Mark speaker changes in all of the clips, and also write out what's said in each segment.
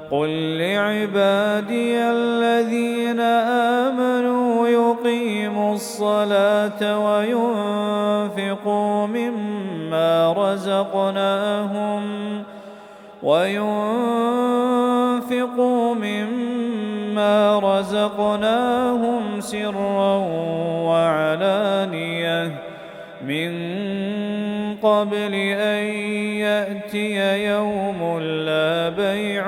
Speaker 1: قل لعبادي الذين آمنوا يقيموا الصلاة وينفقوا مما رزقناهم سرا وعلانية من قبل أن يأتي يوم لا بيع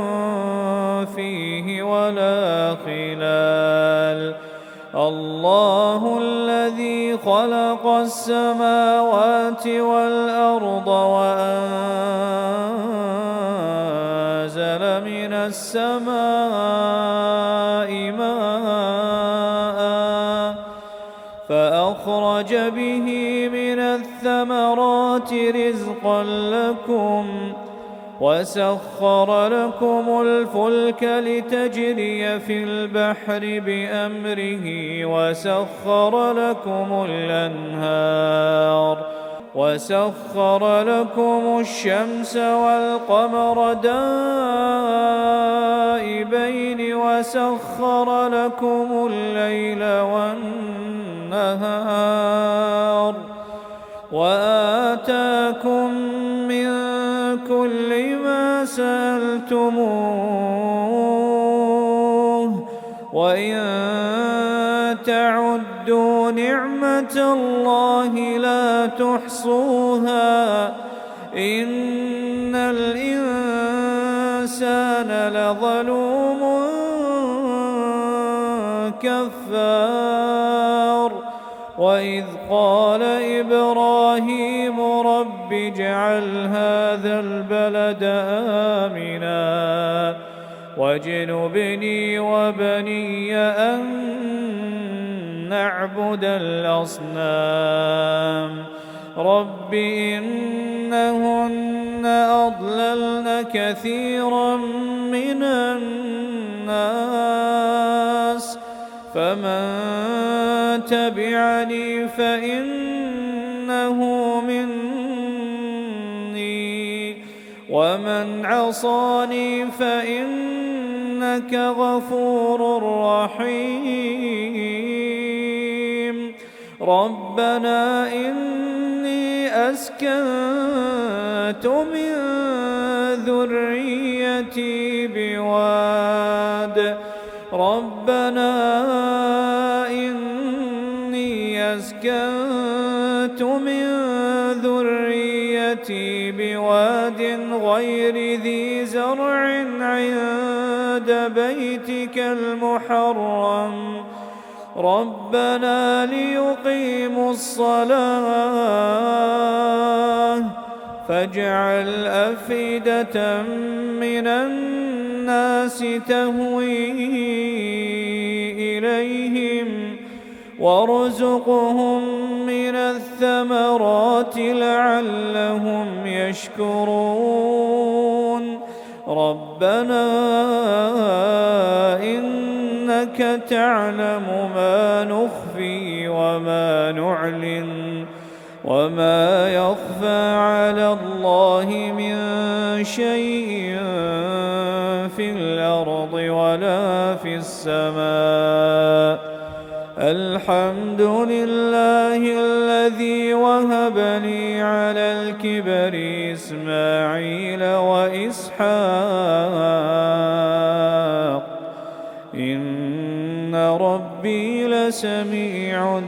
Speaker 1: فيه ولا خلال. الله الذي خلق السماوات والأرض وأنزل من السماء ماء فأخرج به من الثمرات رزقا لكم وسخر لكم الفلك لتجري في البحر بأمره وسخر لكم الشمس والقمر دائبين وسخر لكم الليل والنهار وآتاكم من كل ما سألتموه وإن تعدوا نعمة الله لا تحصوها إن الإنسان لظلوم كفار. وإذ قال إبراهيم رب اجعل هذا البلد آمنا واجنبني وبني أن نعبد الأصنام رب إنهن أضللن كثيرا من الناس فمن تبعني فإنه مني ومن عصاني فإنك غفور رحيم. ربنا إني أسكنت من ذريتي بواد غير ذي زرع عند بيتك المحرم ربنا ليقيموا الصلاة فاجعل أفئدة من الناس تهوي إليهم وارزقهم من الثمرات لعلهم يشكرون. ربنا إنك تعلم ما نخفي وما نعلن وما يخفى على الله من شيء في الأرض ولا في السماء. الحمد لله الذي وهب لي على الكبر إسماعيل وإسحاق إن ربي لسميع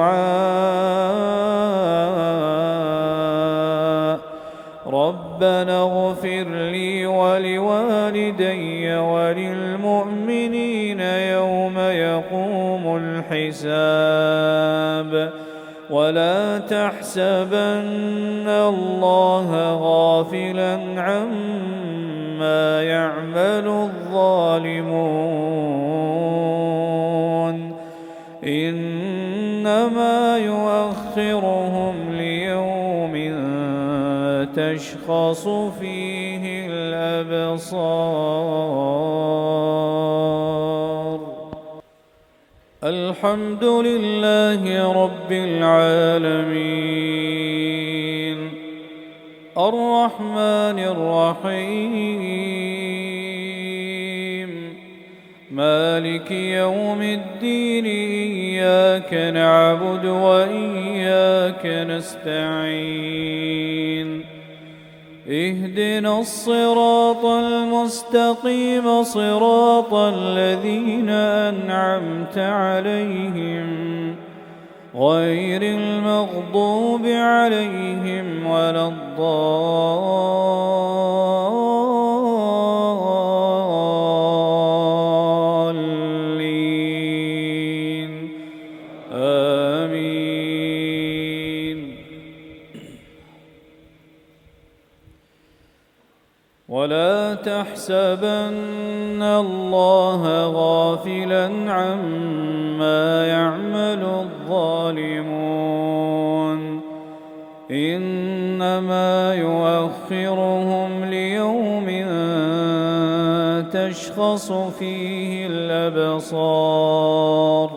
Speaker 1: الدعاء. ربنا اغفر لي ولوالدي وللمؤمنين يوم يقوم الحساب. ولا تحسبن الله غافلا عما يعمل الظالمون إنما يؤخرهم ليوم تشخص فيه الأبصار. الحمد لله رب العالمين الرحمن الرحيم مالك يوم الدين إياك نعبد وإياك نستعين اهدنا الصراط المستقيم صراط الذين أنعمت عليهم غير المغضوب عليهم ولا الضالين آمين. ولا تحسبن الله غافلا عما يعمل الظالمون إنما يؤخرهم ليوم تشخص فيه الأبصار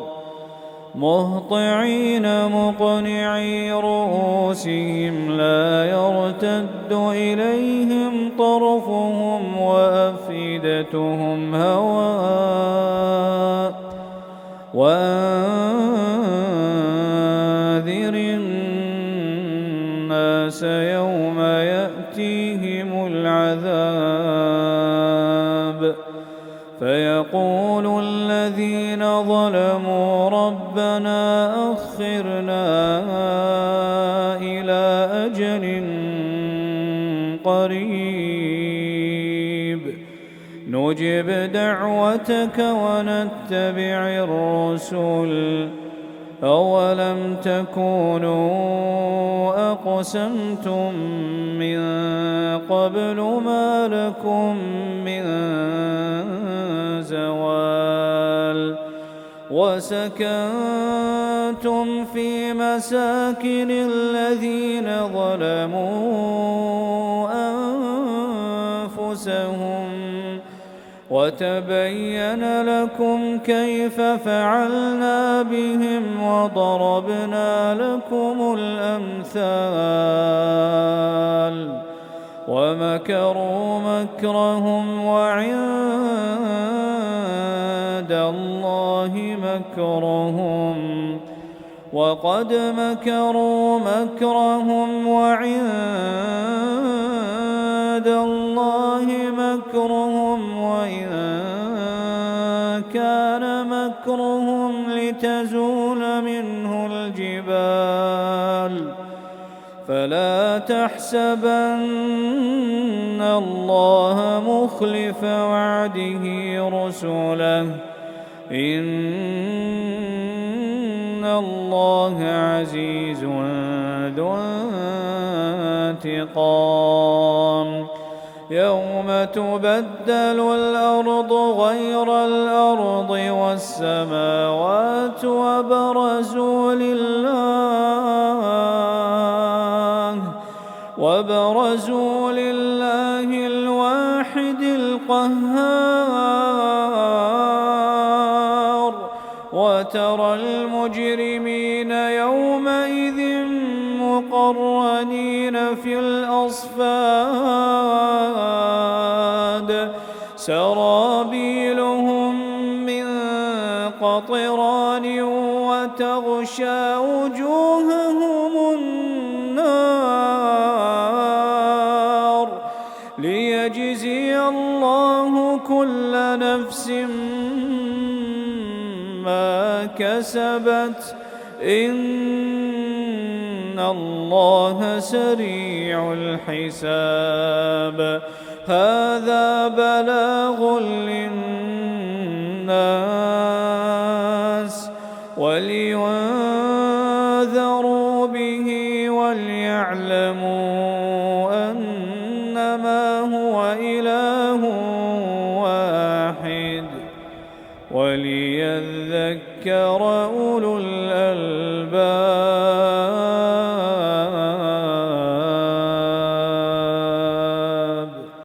Speaker 1: مهطعين مقنعي رؤوسهم لا يرتد إليهم طرفهم وأفئدتهم هواء وأنذر الناس يوم يأتيهم العذاب فيقول الذين ظلموا ربنا أخرنا إلى أجل قريب نجب دعوتك ونتبع الرسل أولم تكونوا أقسمتم من قبل ما لكم من زوال وسكنتم في مساكن الذين ظلموا أنفسهم وتبين لكم كيف فعلنا بهم وضربنا لكم الأمثال ومكروا مكرهم وعند الله مكرهم وقد مكروا مكرهم وعند الله مكرهم وإن كان مكرهم لتزول منه الجبال فلا تحسبن الله مخلف وعده رسله إن الله عزيز ذو انتقام يوم تبدل الأرض غير الأرض والسماوات وبرزوا لله الواحد القهار وترى المجرمين يومئذ مقرنين في الأصفاد سرابيلهم من قطران وتغشى وجوههم النار ليجزي الله كل نفس ما كسبت إن الله سريع الحساب هذا بلاغ للناس ولينذروا به وليعلموا أنما هو إله واحد وليذكر أولو الألباب